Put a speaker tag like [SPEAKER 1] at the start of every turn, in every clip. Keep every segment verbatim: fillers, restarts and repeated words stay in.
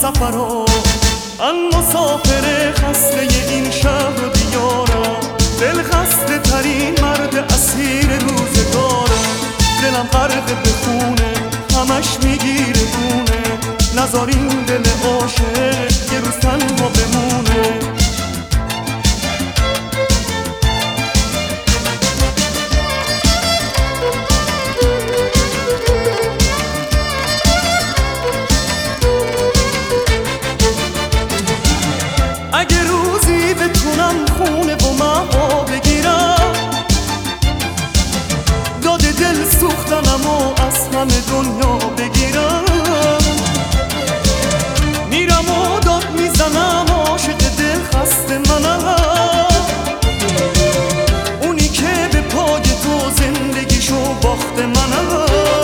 [SPEAKER 1] سفرا من مسافر خسته این شهر بیارم، دل خسته ترین مرد اسیر روزگارم. دلم غرق به خونه همش میگیره دونه، نذار این دل عاشق یه روز تنها بمونه. اگه روزی بتونم خونه و مها بگیرم، داد دل سوختنم و از همه دنیا بگیرم، میرم و داد میزنم عاشق دل خسته منم، اونی که به پای تو زندگیشو باخته منم.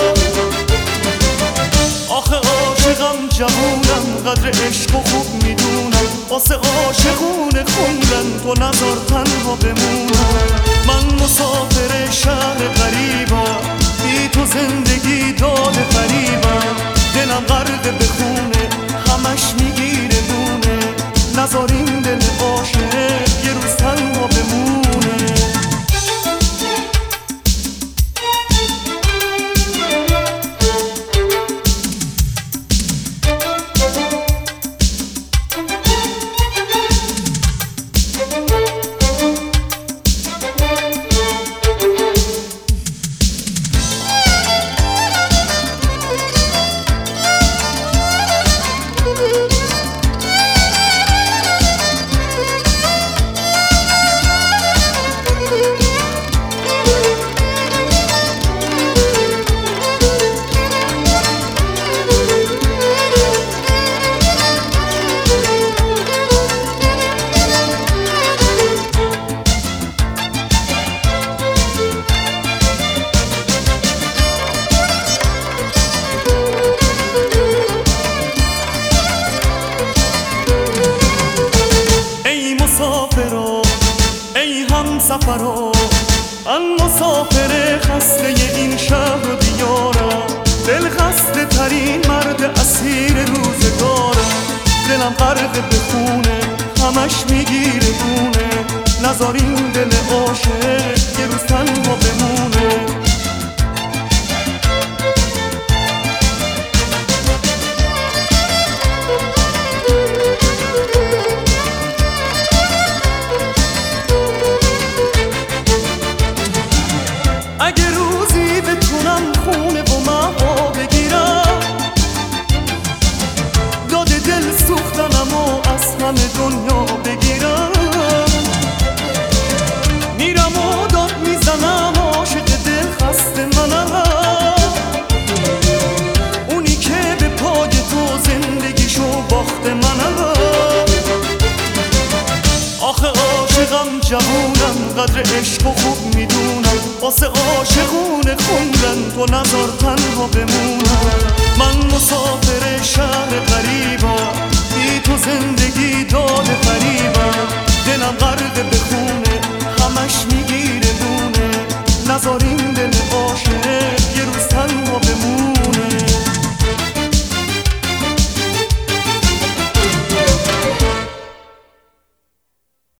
[SPEAKER 1] آخه عاشقم جوونم، قدر عشق و خوب میدونم، واسه عاشقونه خوندن تو نذار تنها بمونم. من مسافر شهر غریبم، بی تو زندگی داد فریبم. دلم غرق به خونه همش میگیره دونه، نذار این دل عاشق یه روز تنها بمونه. ای هم سفرا من مسافر خسته این شهر بیارم، دل خسته ترین مرد اسیر روزگارم. دلم غرق به خونه همش میگیره دونه، نذار این دل عاشق یه روز تنها بمونه. اگه روزی بتونم خونه و مها بگیرم، داد دل سوختنم و از همه دنیا بگیرم، میرم و داد میزنم عاشق دل خسته منم، اونی که به پای تو زندگیشو باخته منم. آخه عاشقم جوونم، قدر عشق و خوب میدونم، واسه عاشقونه خوندن تو نذار تنها بمون.